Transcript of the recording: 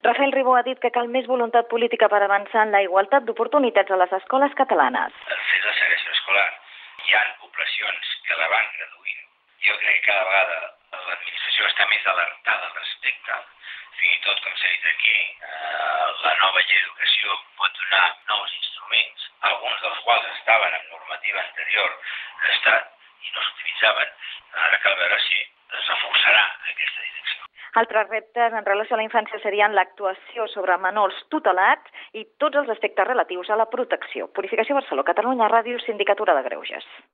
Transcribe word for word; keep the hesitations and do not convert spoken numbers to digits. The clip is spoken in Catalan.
Rafael Ribó ha dit que cal més voluntat política per avançar en la igualtat d'oportunitats a les escoles catalanes. Després de segregació escolar hi ha poblacions que la van reduint. Jo crec que cada vegada l'administració està més alertada al respecte. Fins i tot, com s'ha dit aquí, eh, la nova llei d'educació pot donar nous instruments, alguns dels quals estaven en normativa anterior de l'Estat i no s'utilitzaven. Ara cal veure si es reforçarà aquesta direcció. Altres reptes en relació a la infància serien l'actuació sobre menors tutelats i tots els aspectes relatius a la protecció. Purificació Barcelona, Catalunya Ràdio, Sindicatura de Greuges.